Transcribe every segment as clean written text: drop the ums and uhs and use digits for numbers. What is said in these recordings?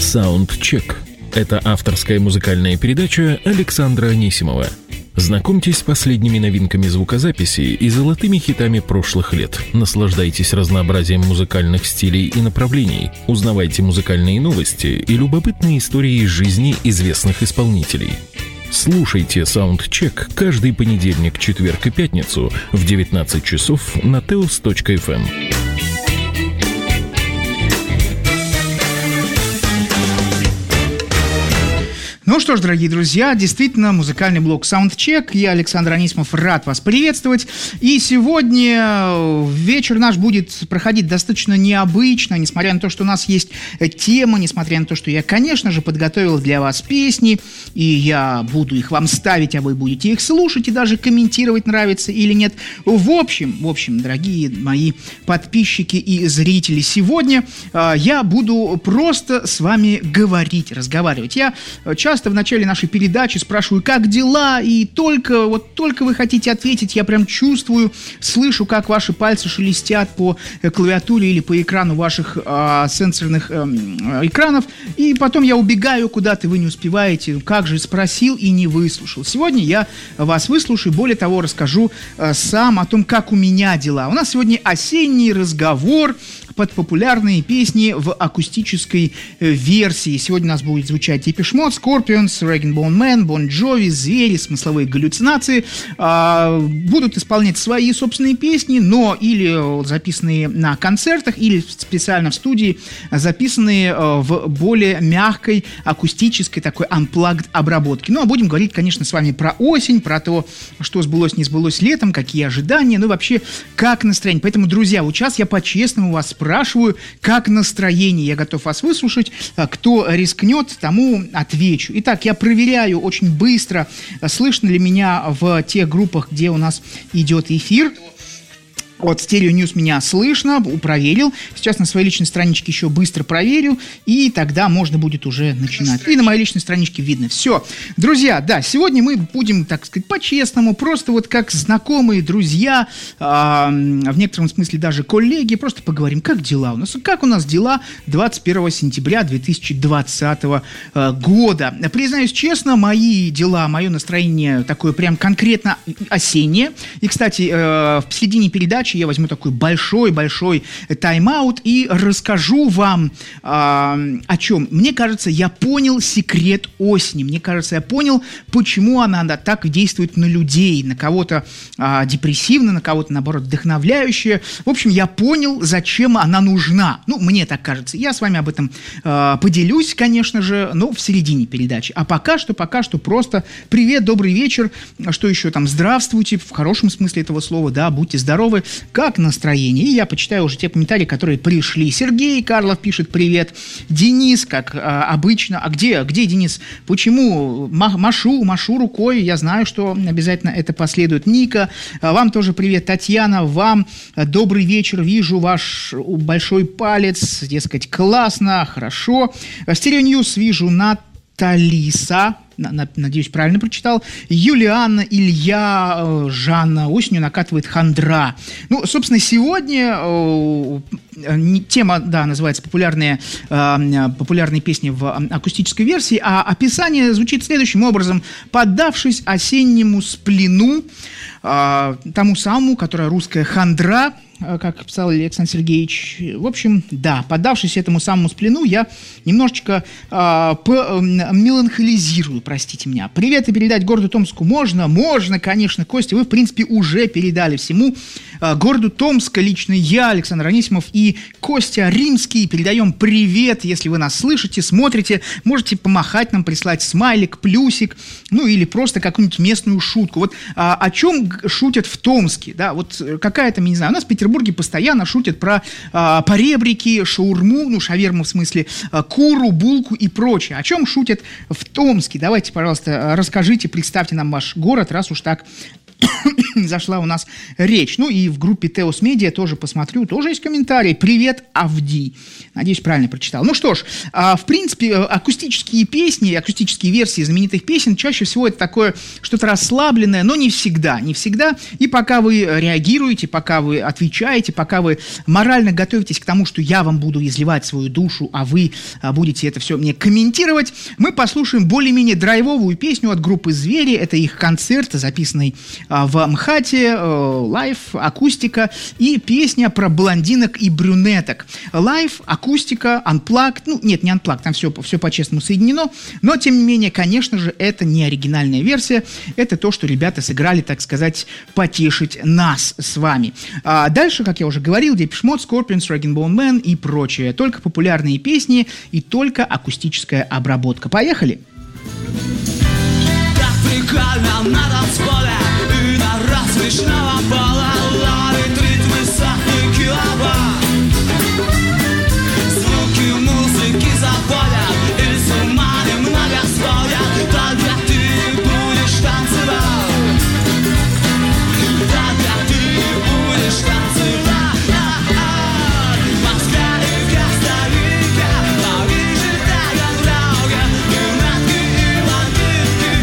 Саундчек. Это авторская музыкальная передача Александра Анисимова. Знакомьтесь с последними новинками звукозаписи и золотыми хитами прошлых лет. Наслаждайтесь разнообразием музыкальных стилей и направлений. Узнавайте музыкальные новости и любопытные истории из жизни известных исполнителей. Слушайте Саундчек каждый понедельник, четверг и пятницу в 19 часов на teos.fm. Ну что ж, дорогие друзья, действительно, музыкальный блог Soundcheck. Я, Александр Анисимов, рад вас приветствовать. И сегодня вечер наш будет проходить достаточно необычно, несмотря на то, что у нас есть тема, несмотря на то, что я, конечно же, подготовил для вас песни, и я буду их вам ставить, а вы будете их слушать и даже комментировать, нравится или нет. В общем, дорогие мои подписчики и зрители, сегодня я буду просто с вами разговаривать. Я часто в начале нашей передачи спрашиваю, как дела, и только вы хотите ответить, я прям чувствую, слышу, как ваши пальцы шелестят по клавиатуре или по экрану ваших сенсорных экранов, и потом я убегаю куда-то, вы не успеваете, как же спросил и не выслушал. Сегодня я вас выслушаю, более того, расскажу сам о том, как у меня дела. У нас сегодня осенний разговор под популярные песни в акустической версии. Сегодня у нас будет звучать Depeche Mode, Scorpions, Rag & Bone Man, Bon Jovi, Звери, смысловые галлюцинации. Будут исполнять свои собственные песни, но или записанные на концертах, или специально в студии, записанные в более мягкой акустической такой unplugged обработке. Ну, а будем говорить, конечно, с вами про осень, про то, что сбылось, не сбылось летом, какие ожидания, ну и вообще, как настроение. Поэтому, друзья, вот сейчас я по-честному вас спрашиваю, как настроение. Я готов вас выслушать. Кто рискнет, тому отвечу. Итак, я проверяю очень быстро, слышно ли меня в тех группах, где у нас идет эфир. Вот, Stereo News меня слышно, проверил. Сейчас на своей личной страничке еще быстро проверю, и тогда можно будет уже начинать. И на моей личной страничке видно. Все. Друзья, да, сегодня мы будем, так сказать, по-честному, просто вот как знакомые, друзья, в некотором смысле даже коллеги, просто поговорим, как дела у нас. Как у нас дела 21 сентября 2020 года. Признаюсь честно, мои дела, мое настроение такое прям конкретно осеннее. И, кстати, в середине передачи я возьму такой большой-большой тайм-аут и расскажу вам о чем. Мне кажется, я понял секрет осени. Мне кажется, я понял, почему она так действует на людей. На кого-то депрессивно, на кого-то, наоборот, вдохновляюще. В общем, я понял, зачем она нужна. Ну, мне так кажется. Я с вами об этом поделюсь, конечно же, но в середине передачи. А пока что просто привет, добрый вечер. Что еще там? Здравствуйте, в хорошем смысле этого слова, да, будьте здоровы. Как настроение? И я почитаю уже те комментарии, которые пришли. Сергей Карлов пишет привет. Денис, как обычно. А где Денис? Почему? Машу рукой. Я знаю, что обязательно это последует. Ника, вам тоже привет. Татьяна, вам добрый вечер. Вижу ваш большой палец. Дескать, классно, хорошо. Stereo News вижу Наталиса. Надеюсь, правильно прочитал. Юлианна, Илья, Жанна. Осенью накатывает хандра. Ну, собственно, сегодня тема, да, называется популярные песни в акустической версии, а описание звучит следующим образом. Поддавшись осеннему сплину, тому самому, которая русская хандра, как писал Александр Сергеевич. В общем, да, поддавшись этому самому сплину, я немножечко меланхолизирую, простите меня. Привет и передать городу Томску можно, конечно, Костя, вы, в принципе, уже передали всему городу Томска. Лично я, Александр Анисимов и Костя Римский передаем привет, если вы нас слышите, смотрите, можете помахать нам, прислать смайлик, плюсик, ну или просто какую-нибудь местную шутку. Вот о чем шутят в Томске, да, вот какая-то, не знаю, у нас в Петербурге постоянно шутят про поребрики, шаурму, ну, шаверму в смысле, куру, булку и прочее. О чем шутят в Томске? Давайте, пожалуйста, расскажите, представьте нам ваш город, раз уж так зашла у нас речь. Ну и в группе Теос Медиа тоже посмотрю, тоже есть комментарий. Привет, Авди. Надеюсь, правильно прочитал. Ну что ж, в принципе, акустические песни, акустические версии знаменитых песен чаще всего это такое что-то расслабленное, но не всегда. И пока вы реагируете, пока вы отвечаете, пока вы морально готовитесь к тому, что я вам буду изливать свою душу, а вы будете это все мне комментировать, мы послушаем более-менее драйвовую песню от группы «Звери». Это их концерт, записанный в МХАТе, лайв, акустика и песня про блондинок и брюнеток. Лайв, акустика, unplugged, ну нет, не unplugged, там все по-честному соединено, но тем не менее, конечно же, это не оригинальная версия, это то, что ребята сыграли, так сказать, потешить нас с вами. А дальше, как я уже говорил, Depeche Mode, Scorpions, Rag & Bone Man и прочее. Только популярные песни и только акустическая обработка. Поехали! Прикольно на танцполе и на различного пола ловит ритмы сотни киловатт. Звуки музыки заводят и с ума немного сводят. Только ты будешь танцевать. Только ты будешь танцевать. Москва и Коста-Рика, Париж и Таганрога, брюнетки и блондинки.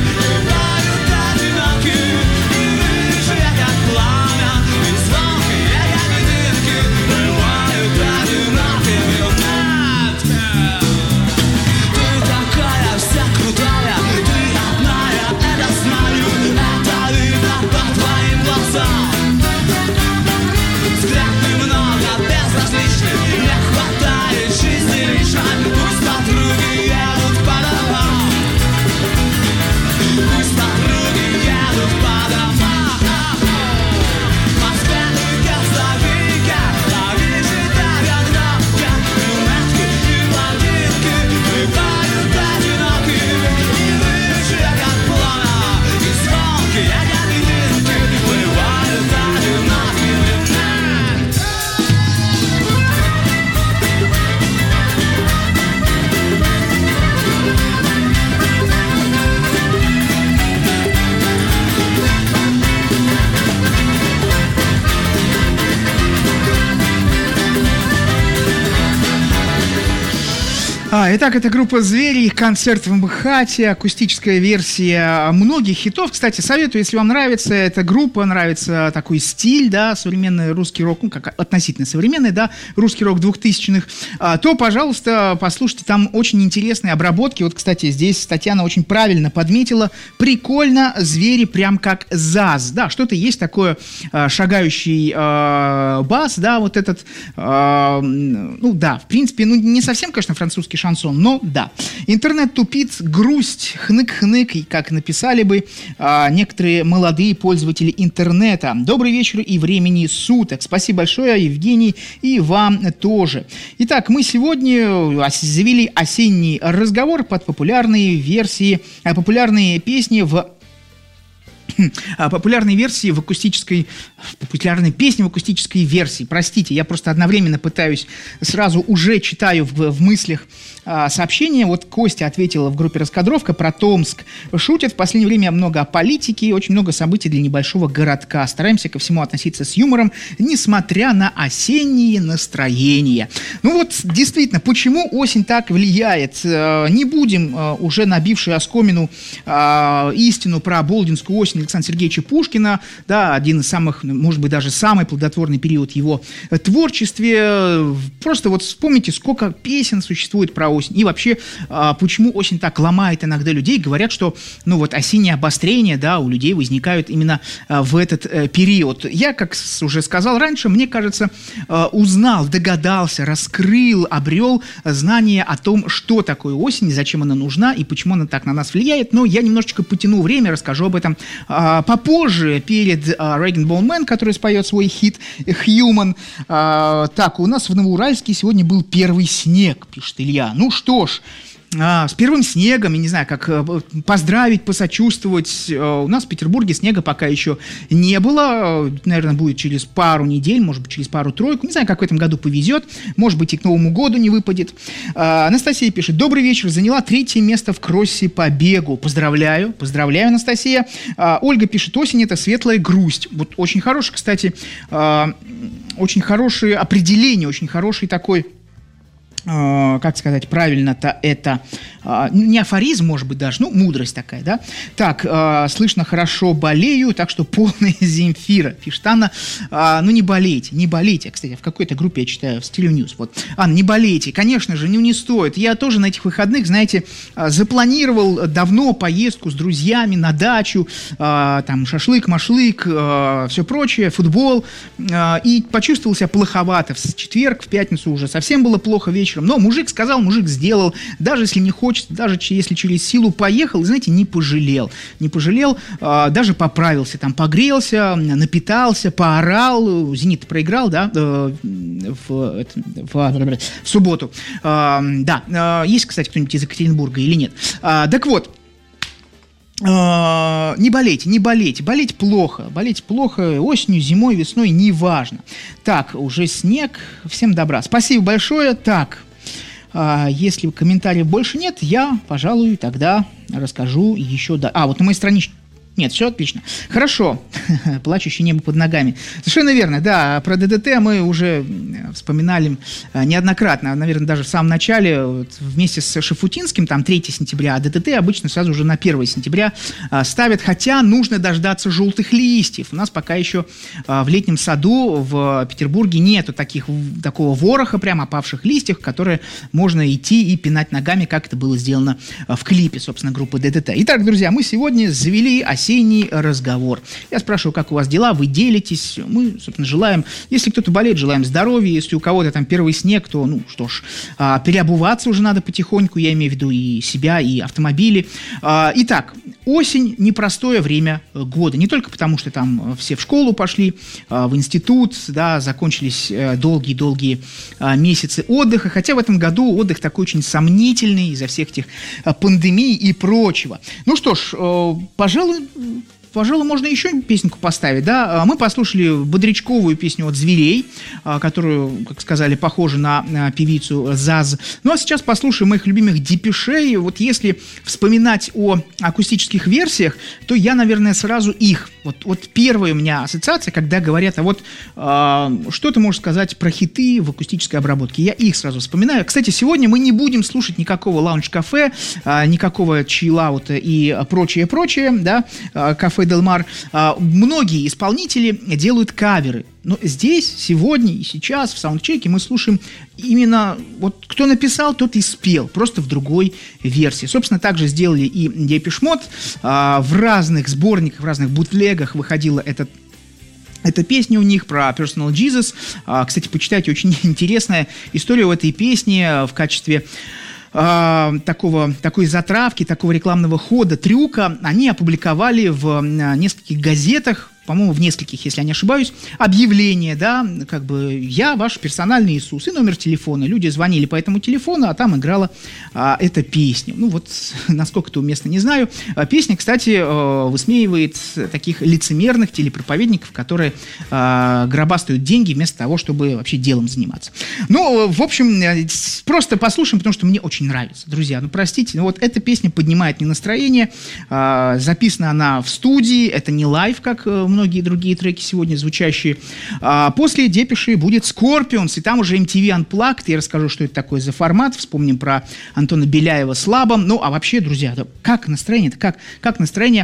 Итак, это группа «Звери», их концерт в МХАТе, акустическая версия многих хитов. Кстати, советую, если вам нравится эта группа, нравится такой стиль, да, современный русский рок, ну, как относительно современный, да, русский рок 2000-х, то, пожалуйста, послушайте, там очень интересные обработки. Вот, кстати, здесь Татьяна очень правильно подметила, прикольно, «Звери» прям как ЗАЗ, да, что-то есть такое, шагающий бас, да, вот этот, ну, да, в принципе, ну, не совсем, конечно, французский шансон, но да. Интернет тупит, грусть, хнык-хнык, и как написали бы некоторые молодые пользователи интернета. Добрый вечер и времени суток. Спасибо большое, Евгений, и вам тоже. Итак, мы сегодня завели осенний разговор под популярные версии, популярные песни в популярной версии в акустической, популярной песни в акустической версии. Простите, я просто одновременно пытаюсь, сразу уже читаю в мыслях сообщение. Вот Костя ответила в группе «Раскадровка» про Томск. Шутят в последнее время много о политике и очень много событий для небольшого городка. Стараемся ко всему относиться с юмором, несмотря на осенние настроения. Ну вот, действительно, почему осень так влияет? Не будем уже набившие оскомину истину про Болдинскую осень Александра Сергеевича Пушкина, да, один из самых, может быть, даже самый плодотворный период его творчестве. Просто вот вспомните, сколько песен существует про осень. И вообще, почему осень так ломает иногда людей. Говорят, что, ну вот, осенние обострения, да, у людей возникают именно в этот период. Я, как уже сказал раньше, мне кажется, узнал, догадался, раскрыл, обрел знание о том, что такое осень, зачем она нужна и почему она так на нас влияет. Но я немножечко потяну время, расскажу об этом попозже, перед Rag & Bone Man, который споет свой хит «Human». Так, у нас в Новоуральске сегодня был первый снег, пишет Илья. Ну что ж, с первым снегом, я не знаю, как поздравить, посочувствовать. У нас в Петербурге снега пока еще не было. Наверное, будет через пару недель, может быть, через пару-тройку. Не знаю, как в этом году повезет. Может быть, и к Новому году не выпадет. Анастасия пишет: добрый вечер, заняла 3-е место в кроссе по бегу. Поздравляю, Анастасия. Ольга пишет: осень — это светлая грусть. Вот очень хороший, кстати, очень хорошее определение, очень хороший такой... как сказать правильно-то, это не афоризм, может быть, даже, мудрость такая, да. Так, слышно хорошо, болею, так что полная Земфира, пишет Анна. Не болейте, кстати, в какой-то группе я читаю, в Стиле Ньюс, вот. Анна, не болейте, конечно же, не стоит. Я тоже на этих выходных, знаете, запланировал давно поездку с друзьями на дачу, там, шашлык-машлык, все прочее, футбол, и почувствовал себя плоховато. В четверг, в пятницу уже совсем было плохо вечером. Но мужик сказал, мужик сделал. Даже если не хочется, даже если через силу поехал, знаете, не пожалел. Даже поправился, там, погрелся, напитался, поорал. «Зенит» проиграл, да, в субботу. Да, есть, кстати, кто-нибудь из Екатеринбурга или нет? Так вот, не болейте, болеть плохо, осенью, зимой, весной, неважно. Так, уже снег, всем добра, спасибо большое. Так, если комментариев больше нет, я, пожалуй, тогда расскажу еще, вот на моей страничке. Нет, все отлично. Хорошо. Плачущее небо под ногами. Совершенно верно, да. Про ДДТ мы уже вспоминали неоднократно. Наверное, даже в самом начале, вместе с Шафутинским, там 3 сентября, а ДДТ обычно сразу уже на 1 сентября ставят. Хотя нужно дождаться желтых листьев. У нас пока еще в летнем саду в Петербурге нету такого вороха, прямо опавших листьев, которые можно идти и пинать ногами, как это было сделано в клипе, собственно, группы ДДТ. Итак, друзья, мы сегодня завели осенний разговор. Я спрашиваю, как у вас дела, вы делитесь, мы, собственно, желаем, если кто-то болеет, желаем здоровья, если у кого-то там первый снег, то, переобуваться уже надо потихоньку, я имею в виду и себя, и автомобили. Итак, осень – непростое время года, не только потому, что там все в школу пошли, в институт, да, закончились долгие-долгие месяцы отдыха, хотя в этом году отдых такой очень сомнительный из-за всех этих пандемий и прочего. Ну что ж, пожалуй, можно еще песенку поставить, да. Мы послушали бодрячковую песню от «Зверей», которую, как сказали, похожа на певицу Заз. Ну, а сейчас послушаем моих любимых Депешей. Вот если вспоминать о акустических версиях, то я, наверное, сразу их. Вот первая у меня ассоциация, когда говорят, что ты можешь сказать про хиты в акустической обработке. Я их сразу вспоминаю. Кстати, сегодня мы не будем слушать никакого лаунж-кафе, никакого чиллаута и прочее, да, кафе Делмар. Многие исполнители делают каверы. Но здесь, сегодня и сейчас в саундчеке мы слушаем именно вот кто написал, тот и спел, просто в другой версии. Собственно, так же сделали и Depeche Mode. В разных сборниках, в разных бутлегах выходила эта песня у них про Personal Jesus. Кстати, почитайте, очень интересная история у этой песни в качестве такой затравки, такого рекламного хода, трюка. Они опубликовали в нескольких газетах, по-моему, в нескольких, если я не ошибаюсь, объявление, да, как бы «Я ваш персональный Иисус» и номер телефона. Люди звонили по этому телефону, а там играла эта песня. Ну вот, насколько это уместно, не знаю. Песня, кстати, высмеивает таких лицемерных телепроповедников, которые гробастают деньги вместо того, чтобы вообще делом заниматься. Ну, в общем, просто послушаем, потому что мне очень нравится. Друзья, простите, но вот эта песня поднимает мне настроение. Записана она в студии, это не лайв, как многие другие треки сегодня звучащие. После Депеши будет Scorpions, и там уже MTV Unplugged. Я расскажу, что это такое за формат. Вспомним про Антона Беляева с Лабом. Ну, а вообще, друзья, как настроение? Как настроение?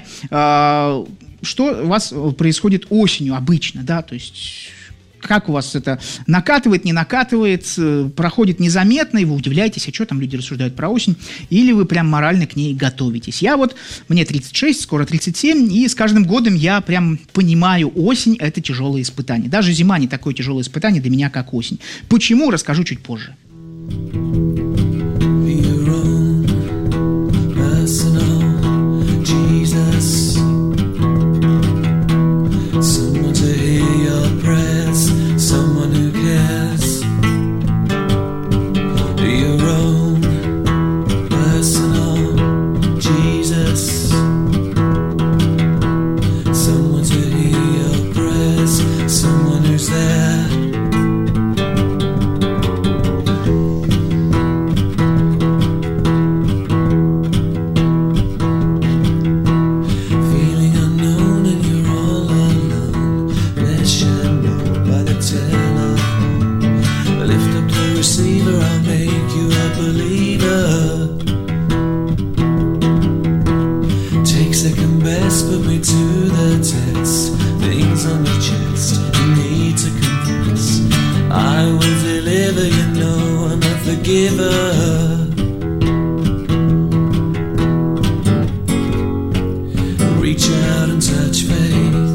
Что у вас происходит осенью обычно, да? То есть как у вас это накатывает, не накатывает, проходит незаметно, и вы удивляетесь, а что там люди рассуждают про осень, или вы прям морально к ней готовитесь. Мне 36, скоро 37, и с каждым годом я прям понимаю, осень – это тяжелое испытание. Даже зима не такое тяжелое испытание для меня, как осень. Почему, расскажу чуть позже. fever. Take second best, put me to the test. Things on your chest, you need to confess. I will deliver, you know I'm a forgiver. Reach out and touch faith.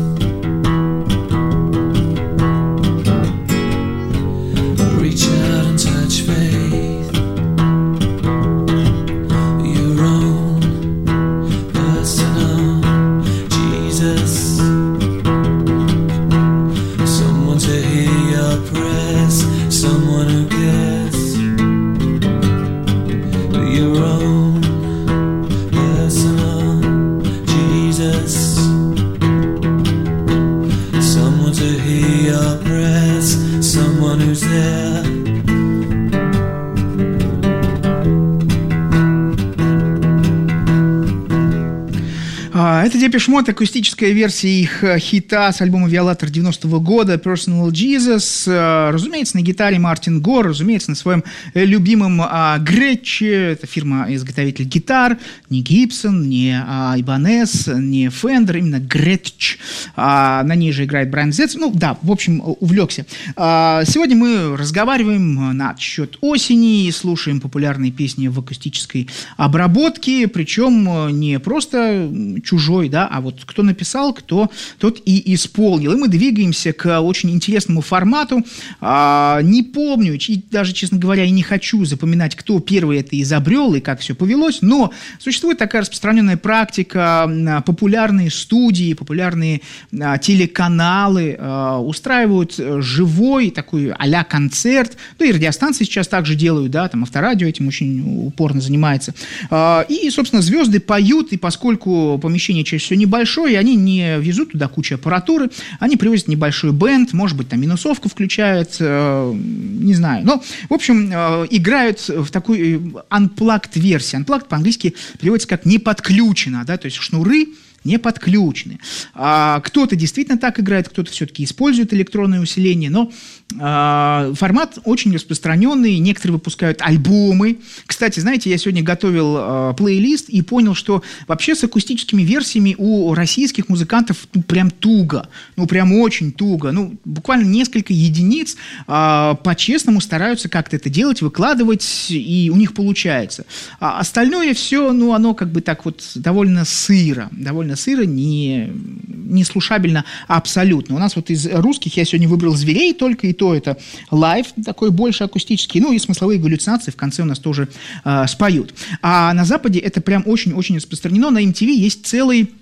Reach out and touch faith. Your own personal Jesus. Someone to hear your prayers. Someone who cares. Your own personal Jesus. Someone to hear your prayers. Someone who's there. Это Депеш Мод, акустическая версия их хита с альбома «Виолатор» 90-го года «Personal Jesus». Разумеется, на гитаре Мартин Гор, разумеется, на своем любимом Гретче. Это фирма-изготовитель гитар. Не Гибсон, не Ибанес, не Фендер, именно Гретч. На ней же играет Брайан Зетц. Ну да, в общем, увлекся. Сегодня мы разговариваем насчет осени и слушаем популярные песни в акустической обработке. Причем не просто чужой, да, а вот кто написал, кто тот и исполнил. И мы двигаемся к очень интересному формату. Не помню, и даже, честно говоря, и не хочу запоминать, кто первый это изобрел и как все повелось, но существует такая распространенная практика. Популярные студии, популярные телеканалы устраивают живой такой а-ля концерт. Ну и радиостанции сейчас также делают, да, там Авторадио этим очень упорно занимается. И, собственно, звезды поют, и поскольку помещение чаще всего небольшое, они не везут туда кучу аппаратуры, они привозят небольшой бэнд, может быть, там минусовку включают, не знаю. Но, в общем, играют в такой unplugged версии. Unplugged по-английски переводится как «не подключено», да, то есть шнуры не подключены. Кто-то действительно так играет, кто-то все-таки использует электронное усиление, но формат очень распространенный, некоторые выпускают альбомы. Кстати, знаете, я сегодня готовил плейлист и понял, что вообще с акустическими версиями у российских музыкантов прям туго, ну прям очень туго, ну буквально несколько единиц по-честному стараются как-то это делать, выкладывать, и у них получается. А остальное все, ну оно как бы так вот довольно сыро, не слушабельно абсолютно. У нас вот из русских я сегодня выбрал «Зверей» только, и то это лайв, такой больше акустический, ну и смысловые галлюцинации в конце у нас тоже споют. А на Западе это прям очень-очень распространено. На MTV есть целый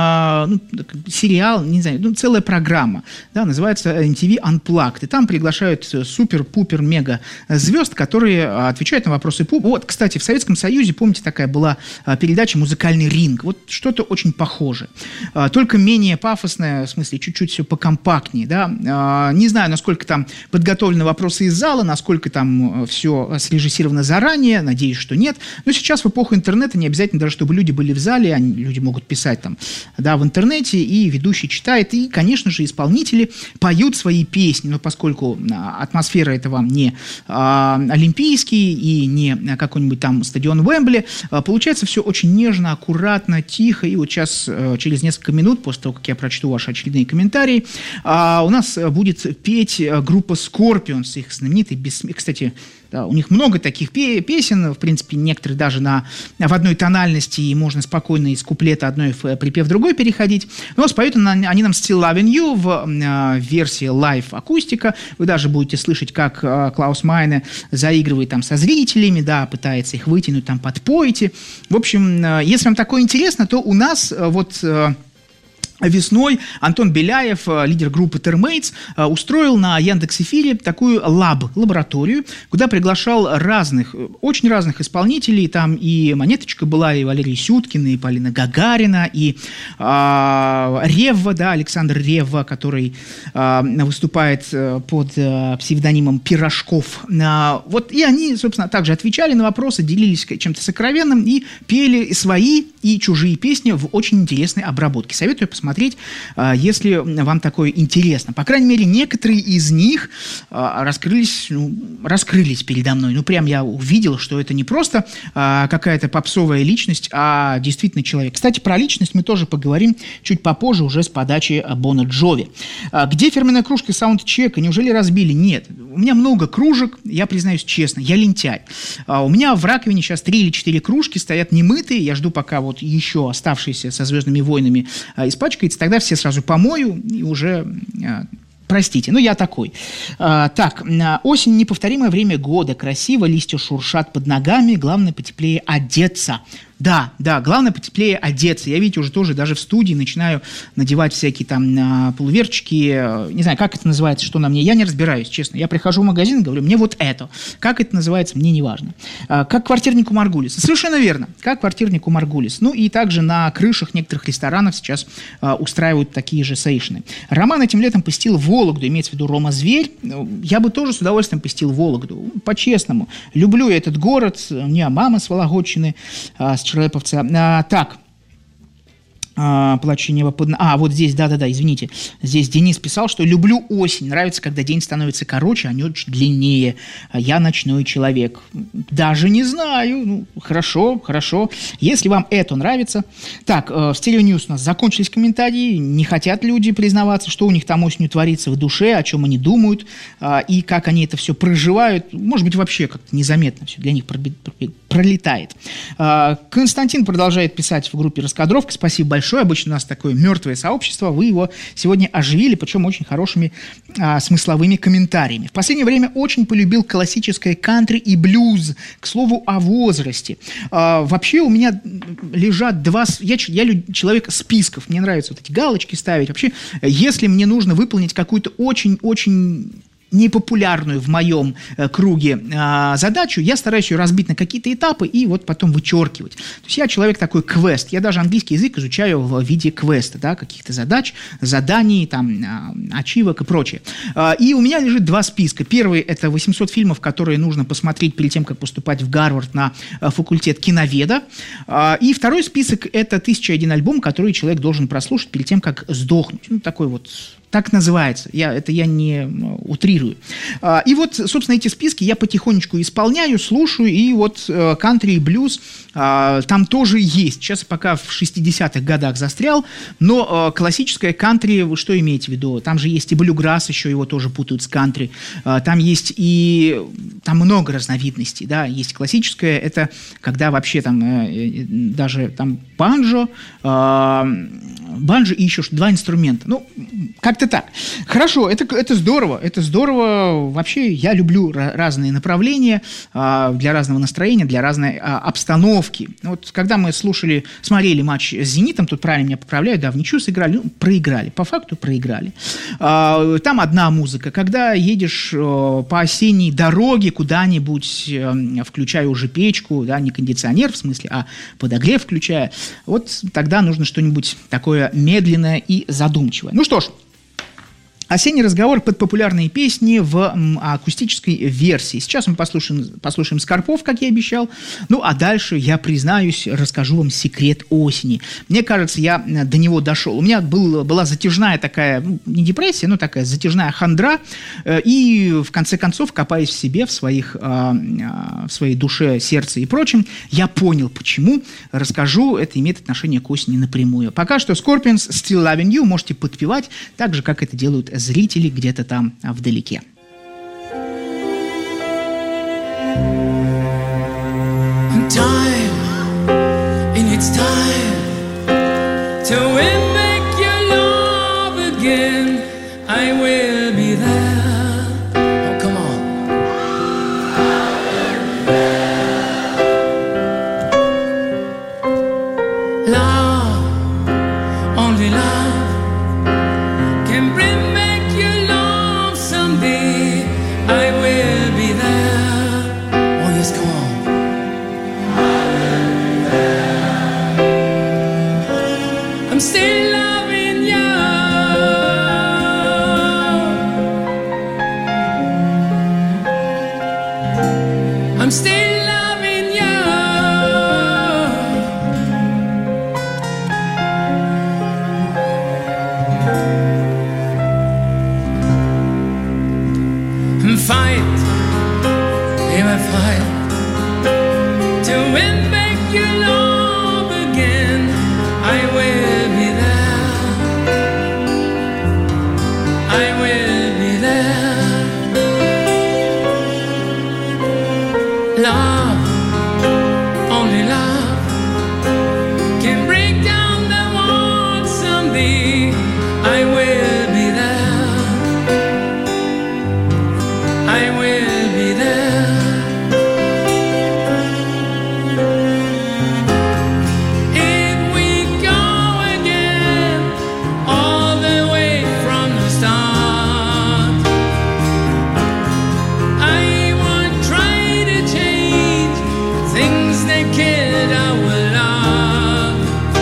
сериал, не знаю, целая программа, да, называется MTV Unplugged, и там приглашают супер-пупер-мега звезд, которые отвечают на вопросы публики. Вот, кстати, в Советском Союзе, помните, такая была передача «Музыкальный ринг», вот что-то очень похоже, только менее пафосное, в смысле, чуть-чуть все покомпактнее, да, не знаю, насколько там подготовлены вопросы из зала, насколько там все срежиссировано заранее, надеюсь, что нет, но сейчас в эпоху интернета не обязательно даже, чтобы люди были в зале, люди могут писать там, да, в интернете, и ведущий читает, и, конечно же, исполнители поют свои песни, но поскольку атмосфера это вам не олимпийский и не какой-нибудь там стадион Уэмбли, получается все очень нежно, аккуратно, тихо, и вот сейчас, через несколько минут, после того, как я прочту ваши очередные комментарии, у нас будет петь группа Scorpions, их знаменитый, кстати, да, у них много таких песен, в принципе, некоторые даже в одной тональности, и можно спокойно из куплета одной в припев другой переходить. Но споют они нам «Still Loving You» в версии лайв-акустика. Вы даже будете слышать, как Клаус Майне заигрывает там со зрителями, да, пытается их вытянуть, там, подпойте. В общем, если вам такое интересно, то у нас вот... Весной Антон Беляев, лидер группы Termates, устроил на Яндекс.Эфире такую лабораторию, куда приглашал очень разных исполнителей. Там и Монеточка была, и Валерий Сюткин, и Полина Гагарина, и Ревва, да, Александр Ревва, который выступает под псевдонимом Пирожков. Вот, и они, собственно, также отвечали на вопросы, делились чем-то сокровенным и пели свои и чужие песни в очень интересной обработке. Советую посмотреть посмотреть, если вам такое интересно. По крайней мере, некоторые из них раскрылись передо мной. Ну, прям я увидел, что это не просто какая-то попсовая личность, а действительно человек. Кстати, про личность мы тоже поговорим чуть попозже, уже с подачи Бона Джови. Где фирменная кружка саундчека? Неужели разбили? Нет. У меня много кружек, я признаюсь честно, я лентяй. У меня в раковине сейчас 3 или 4 кружки стоят немытые, я жду, пока вот еще оставшиеся со «Звездными войнами» испачкается, тогда все сразу помою и уже... Простите, но я такой. Так, осень – неповторимое время года. Красиво, листья шуршат под ногами. Главное, потеплее одеться. Да, главное потеплее одеться. Я, видите, уже тоже даже в студии начинаю надевать всякие там полуверчики. Не знаю, как это называется, что на мне. Я не разбираюсь, честно. Я прихожу в магазин и говорю, мне вот это. Как это называется, мне не важно. Как квартирнику Маргулис. Совершенно верно, как квартирнику Маргулис. Ну и также на крышах некоторых ресторанов сейчас устраивают такие же сейшны. Роман этим летом посетил Вологду, имеется в виду Рома Зверь. Я бы тоже с удовольствием посетил Вологду. По-честному. Люблю я этот город. У меня мама с Вологодчины, с Череповца. Так. Плачущее небо под... вот здесь, да, извините. Здесь Денис писал, что люблю осень. Нравится, когда день становится короче, а ночь длиннее. Я ночной человек. Даже не знаю. Ну, хорошо. Если вам это нравится. Так, в Stereo News у нас закончились комментарии. Не хотят люди признаваться, что у них там осенью творится в душе, о чем они думают, и как они это все проживают. Может быть, вообще как-то незаметно все для них пролетает. Константин продолжает писать в группе «Раскадровка». Спасибо большое. Обычно у нас такое мертвое сообщество. Вы его сегодня оживили, причем очень хорошими смысловыми комментариями. В последнее время очень полюбил классическое кантри и блюз. К слову о возрасте. Вообще у меня лежат два... Я человек списков. Мне нравится вот эти галочки ставить. Вообще, если мне нужно выполнить какую-то очень-очень... непопулярную в моем круге задачу, я стараюсь ее разбить на какие-то этапы и вот потом вычеркивать. То есть я человек такой квест. Я даже английский язык изучаю в виде квеста, да, каких-то задач, заданий, там, ачивок и прочее. И у меня лежит 2 списка. Первый – это 800 фильмов, которые нужно посмотреть перед тем, как поступать в Гарвард на факультет киноведа. И второй список – это 1001 альбом, который человек должен прослушать перед тем, как сдохнуть. Ну, такой вот... Так называется. Я не утрирую. И вот, собственно, эти списки я потихонечку исполняю, слушаю, и вот кантри и блюз там тоже есть. Сейчас пока в 60-х годах застрял, но классическое кантри, вы что имеете в виду? Там же есть и блюграсс, еще его тоже путают с кантри. Там есть и... Там много разновидностей, да. Есть классическое, это когда вообще там даже там банджо и еще 2 инструмента. Ну, как-то так. Хорошо, это здорово. Это здорово. Вообще, я люблю разные направления для разного настроения, для разной обстановки. Вот когда мы смотрели матч с «Зенитом», тут правильно меня поправляют, да, в ничью сыграли, проиграли. По факту проиграли. Там одна музыка. Когда едешь по осенней дороге куда-нибудь, включая уже печку, да, не кондиционер в смысле, а подогрев включая, вот тогда нужно что-нибудь такое медленное и задумчивое. Ну что ж, осенний разговор под популярные песни в акустической версии. Сейчас мы послушаем Скорпов, как я обещал. Ну, а дальше, я признаюсь, расскажу вам секрет осени. Мне кажется, я до него дошел. У меня была затяжная такая, не депрессия, но такая затяжная хандра. И, в конце концов, копаясь в себе, в своей душе, сердце и прочем, я понял, почему. Расскажу, это имеет отношение к осени напрямую. Пока что Scorpions Still Loving You можете подпевать, так же, как это делают зрители где-то там вдалеке. Time, and it's time to make your love again. I will be there. Oh, come on. Love, only love can bring someday. I will be there. Oh yes, come on. I'm still things that killed our love.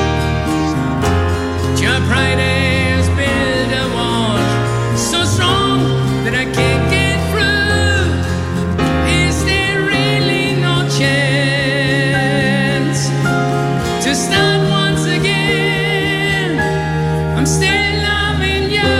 Your pride has built a wall so strong that I can't get through. Is there really no chance to start once again? I'm still loving you.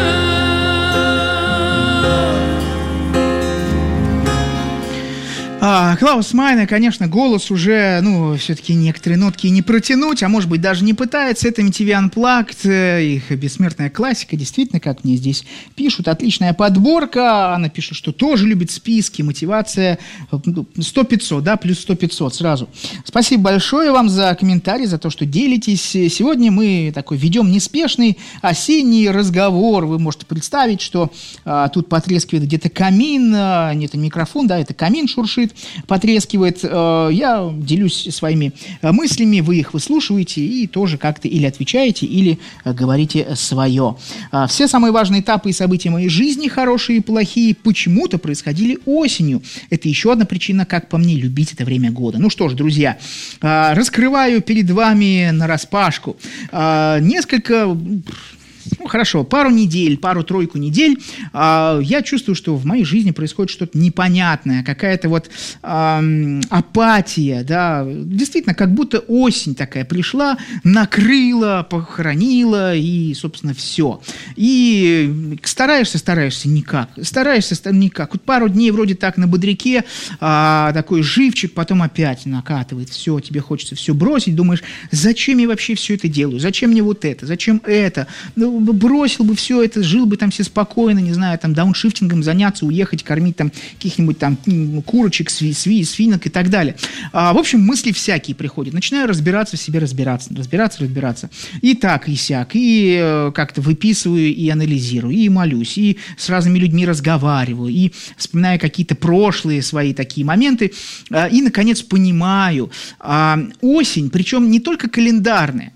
Клаус Майне, конечно, голос уже, все-таки некоторые нотки не протянуть, а может быть даже не пытается. Это MTV Unplugged, их бессмертная классика, действительно, как мне здесь пишут, отличная подборка. Она пишет, что тоже любит списки, мотивация 100-500, да, плюс 100-500 сразу. Спасибо большое вам за комментарий, за то, что делитесь. Сегодня мы такой ведем неспешный осенний разговор. Вы можете представить, что тут потрескивает где-то камин, не это микрофон, да, это камин шуршит, потрескивает. Я делюсь своими мыслями, вы их выслушиваете и тоже как-то или отвечаете, или говорите свое. Все самые важные этапы и события моей жизни, хорошие и плохие, почему-то происходили осенью. Это еще одна причина, как по мне, любить это время года. Ну что ж, друзья, раскрываю перед вами нараспашку несколько... хорошо, пару-тройку недель я чувствую, что в моей жизни происходит что-то непонятное, какая-то вот апатия, да, действительно, как будто осень такая пришла, накрыла, похоронила и, собственно, все. И стараешься никак. Вот пару дней вроде так на бодряке, такой живчик, потом опять накатывает, все, тебе хочется все бросить, думаешь, зачем я вообще все это делаю, зачем мне вот это, зачем это, бросил бы все это, жил бы там все спокойно, не знаю, там дауншифтингом заняться, уехать, кормить там каких-нибудь там курочек, свинок и так далее. В общем, мысли всякие приходят. Начинаю разбираться в себе, разбираться. И так, и сяк, и как-то выписываю, и анализирую, и молюсь, и с разными людьми разговариваю, и вспоминаю какие-то прошлые свои такие моменты, и, наконец, понимаю, осень, причем не только календарная,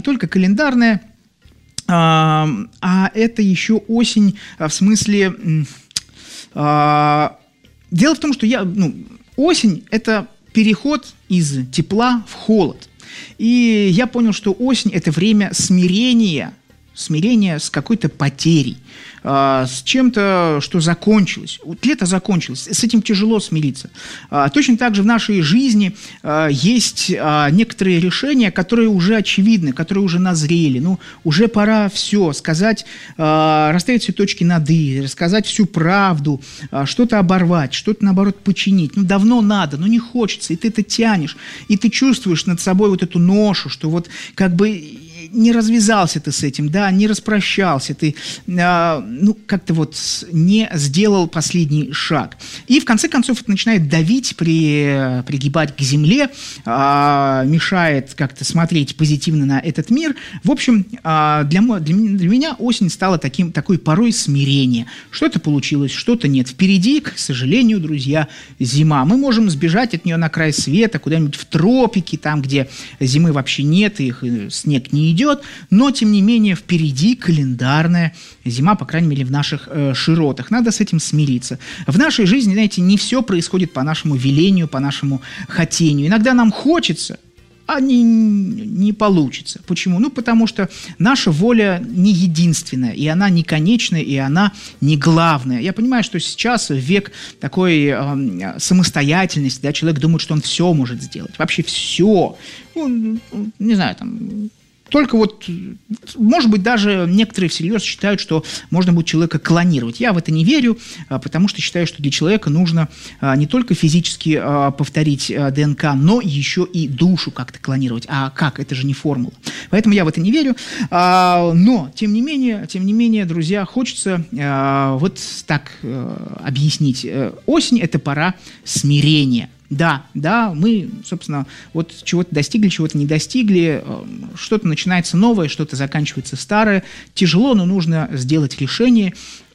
а это еще осень в смысле... Дело в том, что осень – это переход из тепла в холод. И я понял, что осень – это время смирения с какой-то потерей, с чем-то, что закончилось. Вот лето закончилось, с этим тяжело смириться. Точно так же в нашей жизни есть некоторые решения, которые уже очевидны, которые уже назрели. Уже пора все сказать, расставить все точки над «и», рассказать всю правду, что-то оборвать, что-то, наоборот, починить. Давно надо, но не хочется, и ты это тянешь, и ты чувствуешь над собой вот эту ношу, что вот как бы... не развязался ты с этим, да, не распрощался, ты, как-то вот не сделал последний шаг. И в конце концов это начинает давить, пригибать к земле, мешает как-то смотреть позитивно на этот мир. В общем, для меня осень стала такой порой смирения. Что-то получилось, что-то нет. Впереди, к сожалению, друзья, зима. Мы можем сбежать от нее на край света, куда-нибудь в тропики, там, где зимы вообще нет, и снег не идет, но, тем не менее, впереди календарная зима, по крайней мере, в наших широтах. Надо с этим смириться. В нашей жизни, знаете, не все происходит по нашему велению, по нашему хотению. Иногда нам хочется, а не получится. Почему? Потому что наша воля не единственная, и она не конечная, и она не главная. Я понимаю, что сейчас век такой самостоятельности, да, человек думает, что он все может сделать. Вообще все. Не знаю, там... Только вот, может быть, даже некоторые всерьез считают, что можно будет человека клонировать. Я в это не верю, потому что считаю, что для человека нужно не только физически повторить ДНК, но еще и душу как-то клонировать. А как? Это же не формула. Поэтому я в это не верю. Но, тем не менее, друзья, хочется вот так объяснить. Осень – это пора смирения. Да, мы, собственно, вот чего-то достигли, чего-то не достигли, что-то начинается новое, что-то заканчивается старое. Тяжело, но нужно сделать решение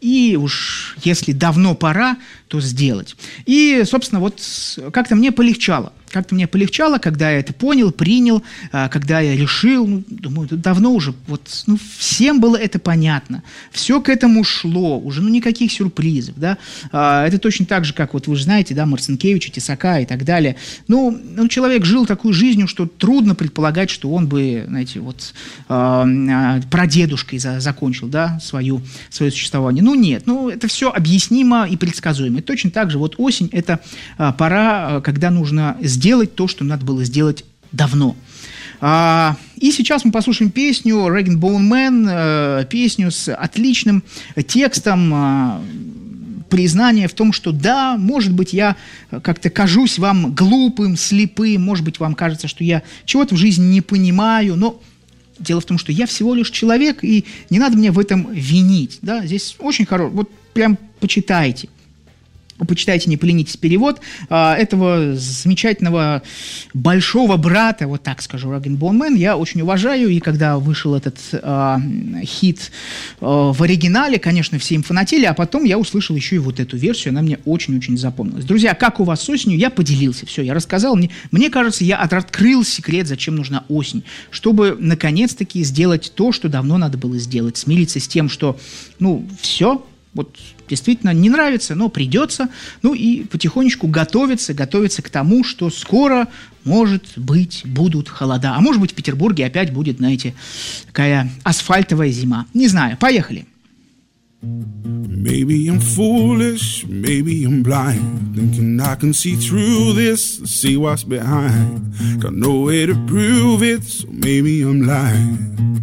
и уж если давно пора, то сделать. И, собственно, вот как-то мне полегчало. Как-то мне полегчало, когда я это понял, принял, когда я решил, думаю, давно уже, всем было это понятно, все к этому шло, уже никаких сюрпризов, да, это точно так же, как вы же знаете, да, Марцинкевича, Тесака и так далее, человек жил такой жизнью, что трудно предполагать, что он бы, знаете, прадедушкой закончил, да, свое существование. Нет, это все объяснимо и предсказуемо. И точно так же осень – это пора, когда нужно сделать то, что надо было сделать давно. И сейчас мы послушаем песню Rag & Bone Man, песню с отличным текстом, признание в том, что да, может быть, я как-то кажусь вам глупым, слепым, может быть, вам кажется, что я чего-то в жизни не понимаю, но дело в том, что я всего лишь человек, и не надо меня в этом винить. Да? Здесь очень хорошо, прям почитайте. Почитайте, не поленитесь, перевод этого замечательного большого брата, вот так скажу, Rag & Bone Man, я очень уважаю, и когда вышел этот хит в оригинале, конечно, все им фанатели, а потом я услышал еще и эту версию, она мне очень-очень запомнилась. Друзья, как у вас с осенью? Я поделился, все, я рассказал, мне кажется, я открыл секрет, зачем нужна осень, чтобы, наконец-таки, сделать то, что давно надо было сделать, смириться с тем, что, все, действительно не нравится, но придется, и потихонечку готовиться к тому, что скоро, может быть, будут холода. А может быть, в Петербурге опять будет, знаете, такая асфальтовая зима. Не знаю, поехали. Maybe I'm foolish, maybe I'm blind, thinking I can see through this, see what's behind. Got no way to prove it, so maybe I'm lying.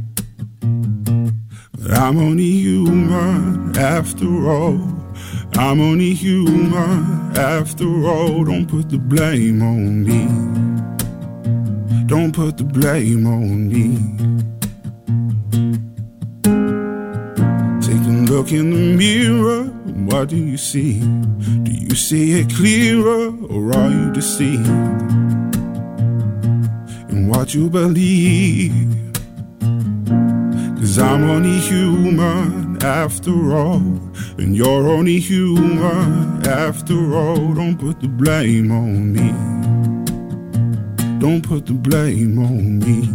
I'm only human after all. I'm only human after all. Don't put the blame on me. Don't put the blame on me. Take a look in the mirror. What do you see? Do you see it clearer, or are you deceived in what you believe? 'Cause I'm only human after all, and you're only human after all. Don't put the blame on me. Don't put the blame on me.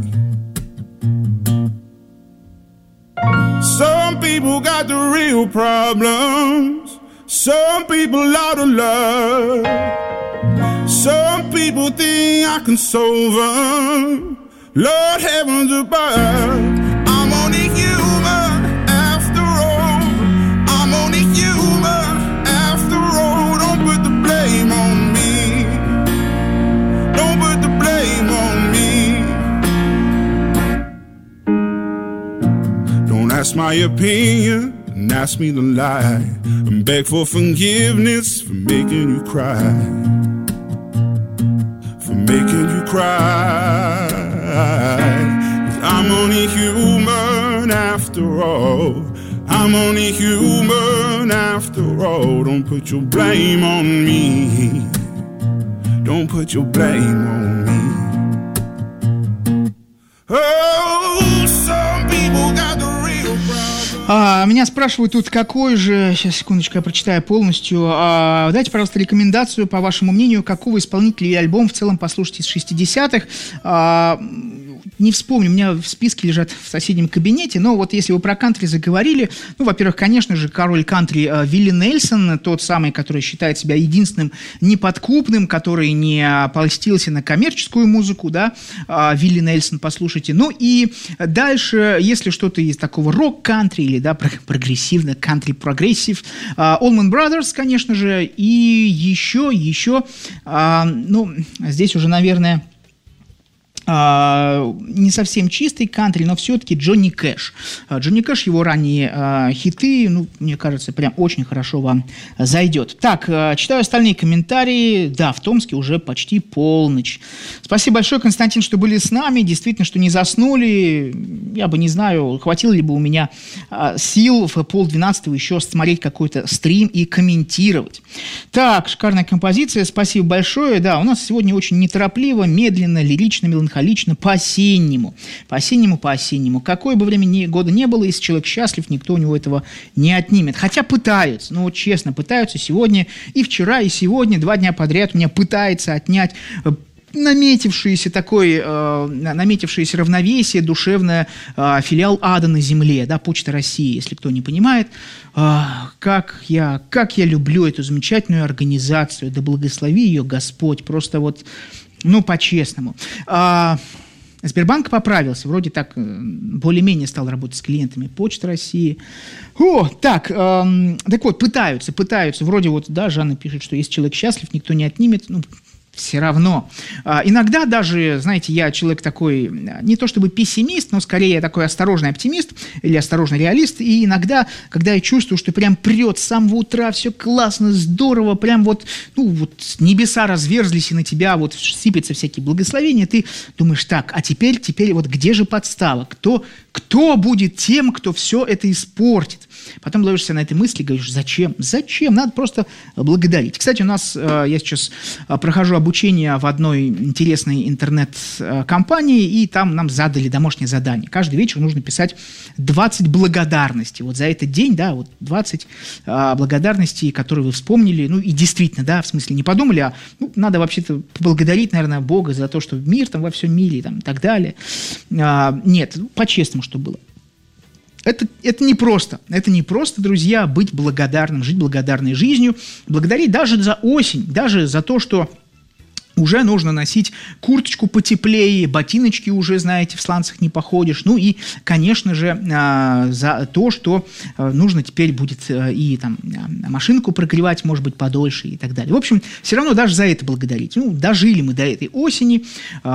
Some people got the real problems. Some people out of love. Some people think I can solve them. Lord heavens above. Ask my opinion and ask me to lie and beg for forgiveness for making you cry, for making you cry. 'Cause I'm only human after all. I'm only human after all. Don't put your blame on me. Don't put your blame on me. Oh, some people got the меня спрашивают тут, какой же... Сейчас, секундочку, я прочитаю полностью. Дайте, пожалуйста, рекомендацию, по вашему мнению, какого исполнителя или альбом в целом послушать из 60-х. Не вспомню, у меня в списке лежат в соседнем кабинете, но вот если вы про кантри заговорили, во-первых, конечно же, король кантри Вилли Нельсон, тот самый, который считает себя единственным неподкупным, который не польстился на коммерческую музыку, да, Вилли Нельсон, послушайте. И дальше, если что-то из такого рок-кантри или, да, прогрессивно, кантри-прогрессив, Allman Brothers, конечно же, и еще, здесь уже, наверное... не совсем чистый кантри, но все-таки Джонни Кэш. Джонни Кэш, его ранние хиты, мне кажется, прям очень хорошо вам зайдет. Так, читаю остальные комментарии. Да, в Томске уже почти полночь. Спасибо большое, Константин, что были с нами. Действительно, что не заснули. Я бы не знаю, хватило ли бы у меня сил в 11:30 еще смотреть какой-то стрим и комментировать. Так, шикарная композиция. Спасибо большое. Да, у нас сегодня очень неторопливо, медленно, лирично, меланхолично меланхолично по-осеннему. По-осеннему. Какое бы время года не было, если человек счастлив, никто у него этого не отнимет. Хотя пытаются, ну вот честно, пытаются сегодня и вчера, и сегодня, 2 дня подряд меня пытается отнять наметившееся равновесие душевное, филиал ада на земле, да, Почта России, если кто не понимает. Как я люблю эту замечательную организацию, да благослови ее Господь, просто вот, ну, по-честному. Сбербанк поправился, вроде так более-менее стал работать с клиентами Почты России. Так вот, пытаются, вроде вот, да, Жанна пишет, что если человек счастлив, никто не отнимет, ну, все равно. Иногда даже, знаете, я человек такой, не то чтобы пессимист, но скорее такой осторожный оптимист или осторожный реалист. И иногда, когда я чувствую, что прям прет с самого утра, все классно, здорово, прям вот, ну, вот небеса разверзлись, и на тебя вот сыпятся всякие благословения, ты думаешь, так, а теперь вот где же подстава? Кто будет тем, кто все это испортит? Потом ловишься на этой мысли, говоришь, зачем? Надо просто благодарить. Кстати, у нас, я сейчас прохожу обучение в одной интересной интернет-компании, и там нам задали домашнее задание. Каждый вечер нужно писать 20 благодарностей. Вот за этот день, да, вот 20 благодарностей, которые вы вспомнили, ну и действительно, да, в смысле не подумали, а ну, надо вообще-то поблагодарить, наверное, Бога за то, что мир там во всем мире там, и так далее. Нет, по-честному, что было. Это не просто, друзья, быть благодарным, жить благодарной жизнью, благодарить даже за осень, даже за то, что уже нужно носить курточку потеплее, ботиночки уже, знаете, в сланцах не походишь. Ну и, конечно же, за то, что нужно теперь будет и там машинку прогревать, может быть, подольше и так далее. В общем, все равно даже за это благодарить. Ну, дожили мы до этой осени.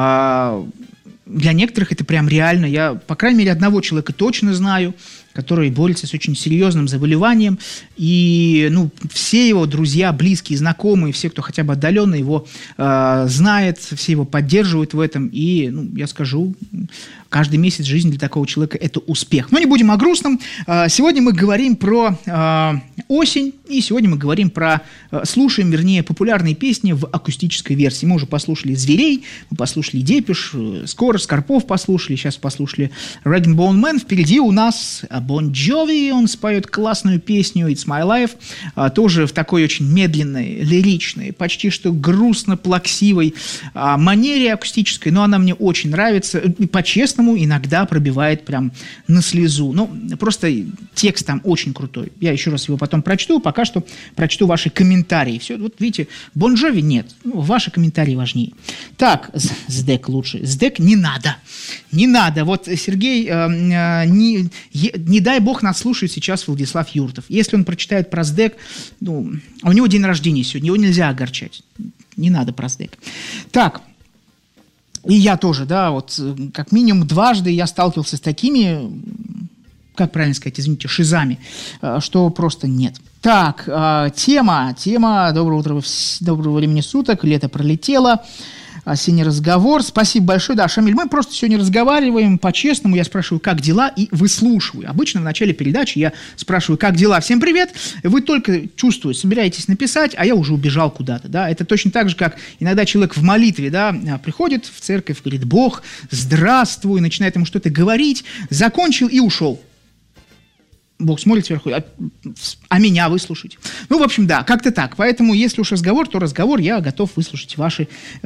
Для некоторых это прям реально. Я, по крайней мере, одного человека точно знаю, который борется с очень серьезным заболеванием. И ну, все его друзья, близкие, знакомые, все, кто хотя бы отдаленно его знает, все его поддерживают в этом. И, ну, я скажу, каждый месяц жизни для такого человека – это успех. Но не будем о грустном. Сегодня мы говорим про осень, и сегодня мы говорим про, слушаем, вернее, популярные песни в акустической версии. Мы уже послушали «Зверей», мы послушали «Депеш», скоро «Скорпов» послушали, сейчас послушали «Rag & Bone Man». Впереди у нас Бон Джови, он споет классную песню «It's My Life», тоже в такой очень медленной, лиричной, почти что грустно-плаксивой манере акустической, но она мне очень нравится, и по-честному иногда пробивает прям на слезу. Ну, просто текст там очень крутой. Я еще раз его потом прочту, пока что прочту ваши комментарии. Все, вот видите, Бон Джови нет, ну, ваши комментарии важнее. Так, СДЭК лучше. СДЭК не надо. Вот Сергей, не дай бог нас слушает сейчас Владислав Юртов. Если он прочитает про СДЭК, ну, у него день рождения сегодня, его нельзя огорчать. Не надо про СДЭК. Так, и я тоже, да, вот как минимум дважды я сталкивался с такими, как правильно сказать, извините, шизами, что просто нет. Так, тема, доброго времени суток, лето пролетело. Осенний разговор. Спасибо большое. Да, Шамиль, мы просто сегодня разговариваем по-честному. Я спрашиваю, как дела, и выслушиваю. Обычно в начале передачи я спрашиваю, как дела. Всем привет. Вы только чувствуете, собираетесь написать, а я уже убежал куда-то. Да? Это точно так же, как иногда человек в молитве, да, приходит в церковь, говорит: Бог, здравствуй, начинает ему что-то говорить, закончил и ушел. Бог смотрит сверху, а меня выслушать. Ну, в общем, да, как-то так. Поэтому, если уж разговор, то разговор, я готов выслушать ваши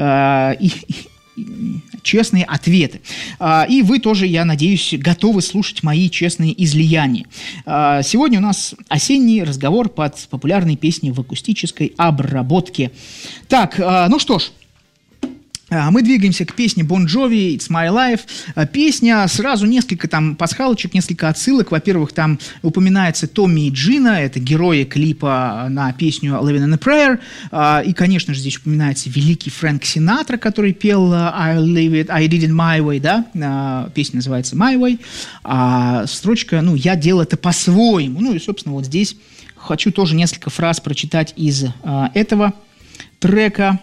честные ответы. И вы тоже, я надеюсь, готовы слушать мои честные излияния. Сегодня у нас осенний разговор под популярные песни в акустической обработке. Так, ну что ж. Мы двигаемся к песне Бон Джови «It's My Life». Песня, сразу несколько там пасхалочек, несколько отсылок. Во-первых, там упоминается Томми и Джина, это герои клипа на песню «Living in a Prayer». И, конечно же, здесь упоминается великий Фрэнк Синатра, который пел «I did it my way», да? Песня называется «My way». А строчка, ну, «Я делал это по-своему». Ну и, собственно, вот здесь хочу тоже несколько фраз прочитать из этого трека.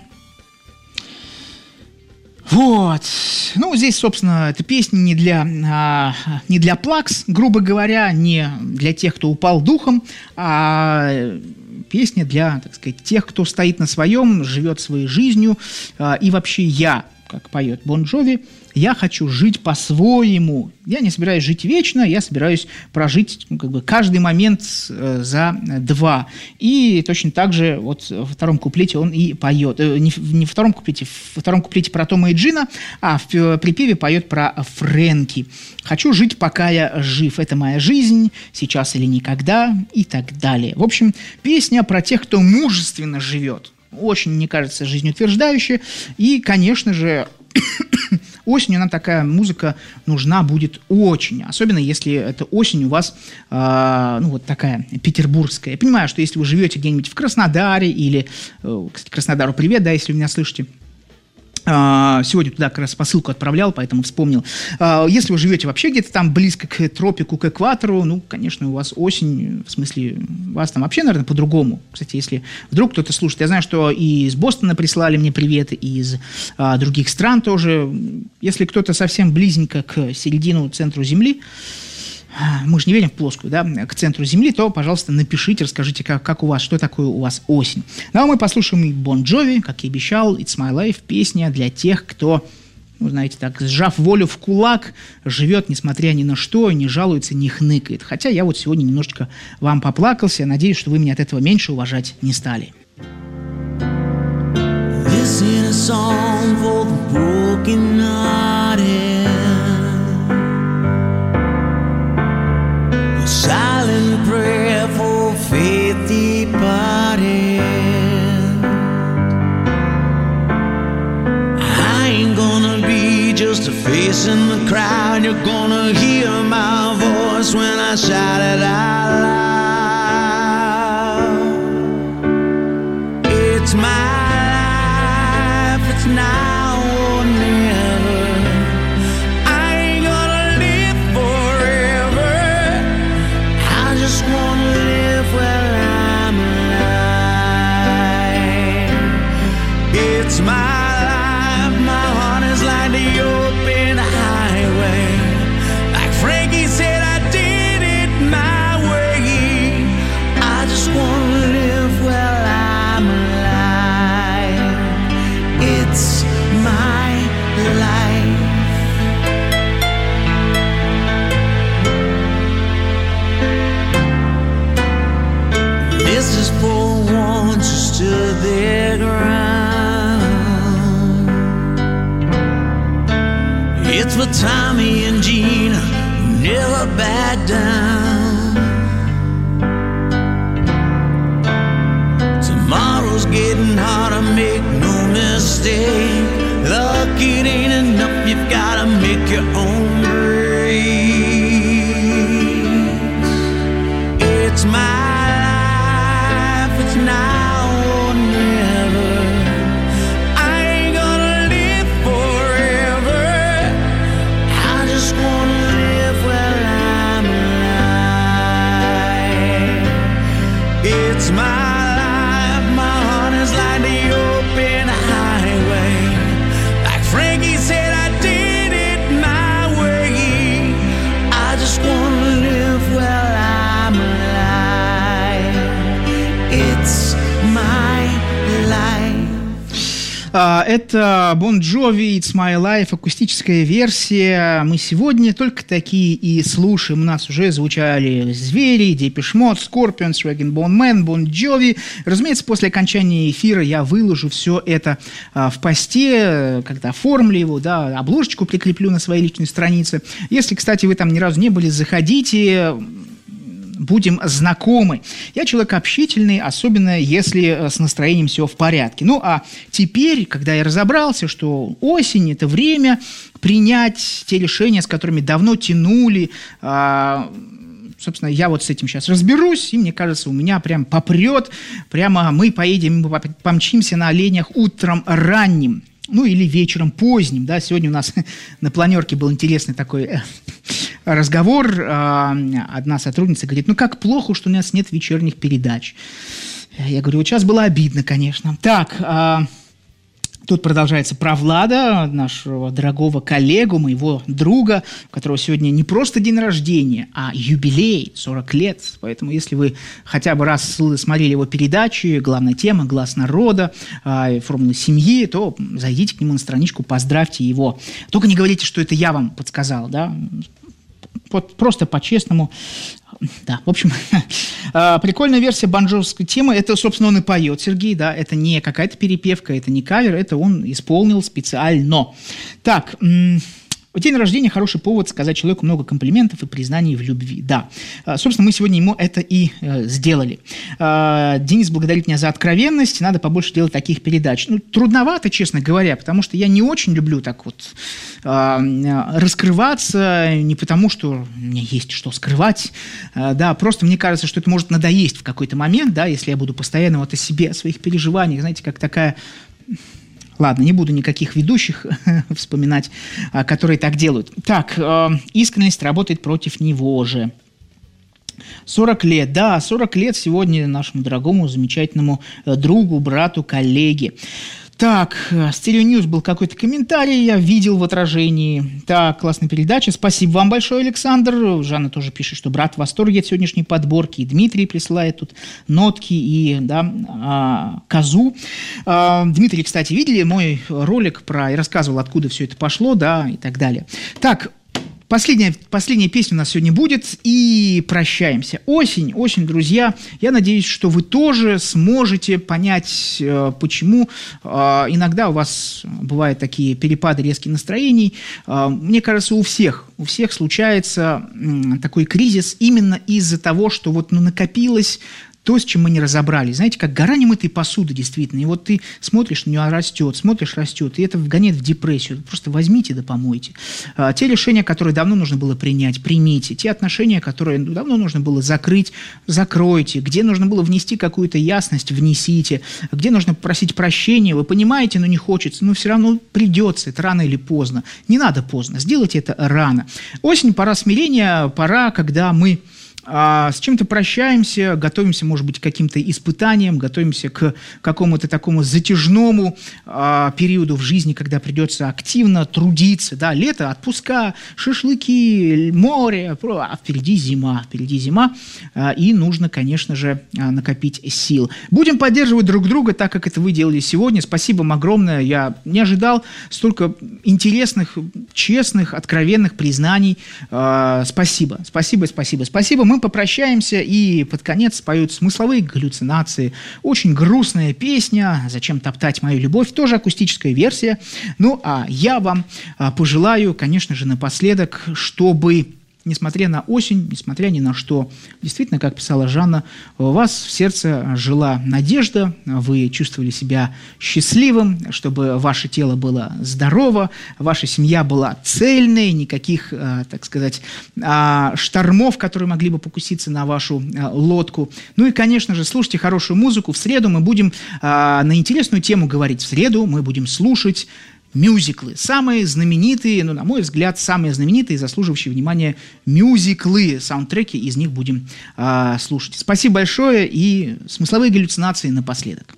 Вот. Ну, здесь, собственно, эта песня не для плакс, грубо говоря, не для тех, кто упал духом, а песня для, так сказать, тех, кто стоит на своем, живет своей жизнью. И вообще я, как поет Бон Джови, я хочу жить по-своему. Я не собираюсь жить вечно, я собираюсь прожить каждый момент за два. И точно так же вот во втором куплете он и поет. Не во втором куплете про Тома и Джина, а в припеве поет про Фрэнки. Хочу жить, пока я жив. Это моя жизнь, сейчас или никогда, и так далее. В общем, песня про тех, кто мужественно живет. Очень, мне кажется, жизнеутверждающая. И, конечно же, осенью нам такая музыка нужна будет очень. Особенно, если эта осень у вас, вот такая петербургская. Я понимаю, что если вы живете где-нибудь в Краснодаре или, кстати, Краснодару привет, да, если вы меня слышите. Сегодня туда как раз посылку отправлял, поэтому вспомнил. Если вы живете вообще где-то там близко к тропику, к экватору, ну, конечно, у вас осень, в смысле, у вас там вообще, наверное, по-другому. Кстати, если вдруг кто-то слушает, я знаю, что и из Бостона прислали мне приветы, и из других стран тоже. Если кто-то совсем близенько к середину, центру Земли, мы же не верим в плоскую, да, к центру Земли, то, пожалуйста, напишите, расскажите, как у вас, что такое у вас осень. Ну, а мы послушаем и Бон Джови, как и обещал, It's My Life, песня для тех, кто, ну, знаете, так, сжав волю в кулак, живет, несмотря ни на что, не жалуется, не хныкает. Хотя я вот сегодня немножечко вам поплакался, надеюсь, что вы меня от этого меньше уважать не стали. This is a song for the broken-hearted. Silent prayer for faith departed. I ain't gonna be just a face in the crowd. You're gonna hear my voice when I shout it out loud. It's my life, it's now or never. I ain't gonna live forever. I just wanna live while I'm alive. It's my life, my heart is like the open highway. Like Frankie said, I did it my way. I just wanna live while I'm alive. It's my life. This is for ones who stood their ground. It's for Tommy and Gina who never back down. Tomorrow's getting harder, make no mistake. Luck, it ain't enough, you've gotta make your own grace. It's my now or never. I ain't gonna live forever. I just wanna live while I'm alive. It's my life, my heart is like the open highway. Like Frankie said, I did it my way. I just wanna live while I'm alive. It's my life. Это Бон Джови, It's My Life, акустическая версия. Мы сегодня только такие и слушаем. У нас уже звучали Звери, Депеш Мод, Scorpions, Rag & Bone Man, Бон Джови. Разумеется, после окончания эфира я выложу все это в посте, когда оформлю его, да, обложечку прикреплю на своей личной странице. Если, кстати, вы там ни разу не были, заходите, будем знакомы. Я человек общительный, особенно если с настроением все в порядке. Ну, а теперь, когда я разобрался, что осень – это время принять те решения, с которыми давно тянули, собственно, я вот с этим сейчас разберусь, и мне кажется, у меня прям попрет, прямо мы поедем, мы помчимся на оленях утром ранним. Ну, или вечером поздним, да, сегодня у нас на планерке был интересный такой разговор, одна сотрудница говорит, ну, как плохо, что у нас нет вечерних передач. Я говорю, вот сейчас было обидно, конечно. Так, Тут продолжается про Влада, нашего дорогого коллегу, моего друга, у которого сегодня не просто день рождения, а юбилей, 40 лет. Поэтому, если вы хотя бы раз смотрели его передачи, главная тема, «Глаз народа», «Формула семьи», то зайдите к нему на страничку, поздравьте его. Только не говорите, что это я вам подсказал, да? Просто по-честному. Да, в общем, прикольная версия бонжовской темы. Это, собственно, он и поет, Сергей, да, это не какая-то перепевка, это не кавер, это он исполнил специально. Так, день рождения – хороший повод сказать человеку много комплиментов и признаний в любви. Да, собственно, мы сегодня ему это и сделали. Денис благодарит меня за откровенность, надо побольше делать таких передач. Ну, трудновато, честно говоря, потому что я не очень люблю так вот раскрываться, не потому что у меня есть что скрывать, да, просто мне кажется, что это может надоесть в какой-то момент, да, если я буду постоянно вот о себе, о своих переживаниях, знаете, как такая... Ладно, не буду никаких ведущих вспоминать, которые так делают. Так, искренность работает против него же. 40 лет, да, 40 лет сегодня нашему дорогому, замечательному другу, брату, коллеге. Так, Стерео Ньюс был какой-то комментарий, я видел в отражении. Так, классная передача. Спасибо вам большое, Александр. Жанна тоже пишет, что брат в восторге от сегодняшней подборки. И Дмитрий присылает тут нотки и, да, козу. Дмитрий, кстати, видели мой ролик про... Я рассказывал, откуда все это пошло, да, и так далее. Так, Последняя песня у нас сегодня будет, и прощаемся. Осень, друзья. Я надеюсь, что вы тоже сможете понять, почему иногда у вас бывают такие перепады резких настроений. Мне кажется, у всех случается такой кризис именно из-за того, что вот накопилось то, с чем мы не разобрались. Знаете, как гора немытой посуды, действительно. И вот ты смотришь, на нее растет, и это вгоняет в депрессию. Просто возьмите да помойте. Те решения, которые давно нужно было принять, примите. Те отношения, которые давно нужно было закрыть, закройте. Где нужно было внести какую-то ясность, внесите. Где нужно попросить прощения, вы понимаете, но не хочется, но все равно придется, это рано или поздно. Не надо поздно, сделайте это рано. Осень, пора смирения, пора, когда мы с чем-то прощаемся, готовимся, может быть, к каким-то испытаниям, готовимся к какому-то такому затяжному периоду в жизни, когда придется активно трудиться. Да, лето, отпуска, шашлыки, море, а впереди зима, и нужно, конечно же, накопить сил. Будем поддерживать друг друга, так как это вы делали сегодня. Спасибо вам огромное. Я не ожидал столько интересных, честных, откровенных признаний. Спасибо. Мы попрощаемся, и под конец споют смысловые галлюцинации. Очень грустная песня «Зачем топтать мою любовь», тоже акустическая версия. Ну, а я вам пожелаю, конечно же, напоследок, чтобы... Несмотря на осень, несмотря ни на что, действительно, как писала Жанна, у вас в сердце жила надежда, вы чувствовали себя счастливым, чтобы ваше тело было здорово, ваша семья была цельной, никаких, так сказать, штормов, которые могли бы покуситься на вашу лодку. Ну и, конечно же, слушайте хорошую музыку. В среду мы будем на интересную тему говорить. В среду мы будем слушать мюзиклы. Самые знаменитые, на мой взгляд, самые знаменитые и заслуживающие внимания мюзиклы. Саундтреки из них будем слушать. Спасибо большое, и смысловые галлюцинации напоследок.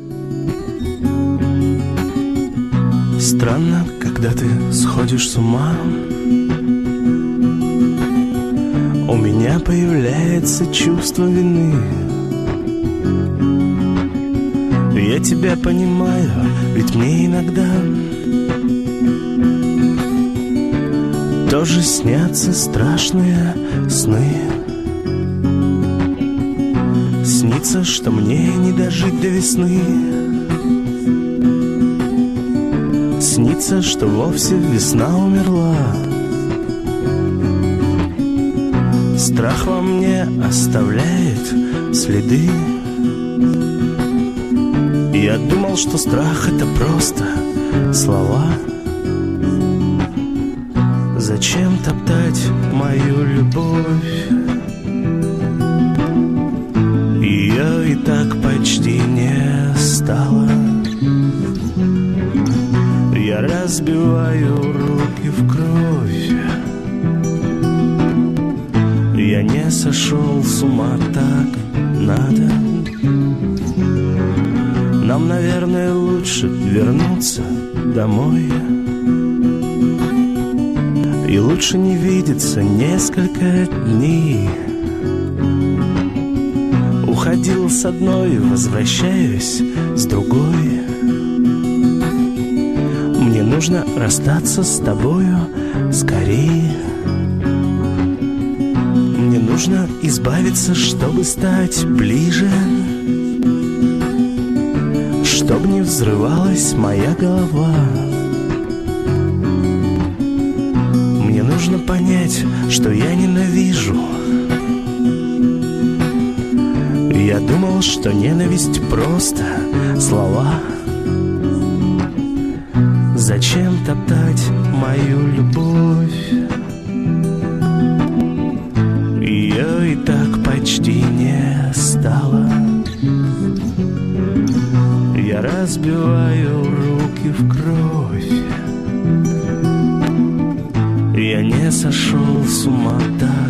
Странно, когда ты сходишь с ума, у меня появляется чувство вины. Я тебя понимаю, ведь мне иногда тоже снятся страшные сны. Снится, что мне не дожить до весны. Снится, что вовсе весна умерла. Страх во мне оставляет следы. Я думал, что страх — это просто слова. Зачем топтать мою любовь? Ее и так почти не стало. Я разбиваю руки в кровь. Я не сошел с ума, так надо. нам, наверное, лучше вернуться домой. И лучше не видеться несколько дней. Уходил с одной, возвращаюсь с другой. Мне нужно расстаться с тобою скорее. Мне нужно избавиться, чтобы стать ближе, чтоб не взрывалась моя голова. Мне нужно понять, что я ненавижу. Я думал, что ненависть просто слова. Зачем топтать мою любовь? Ее и так почти не стало. Я разбиваю руки в кровь. Я не сошел с ума, да.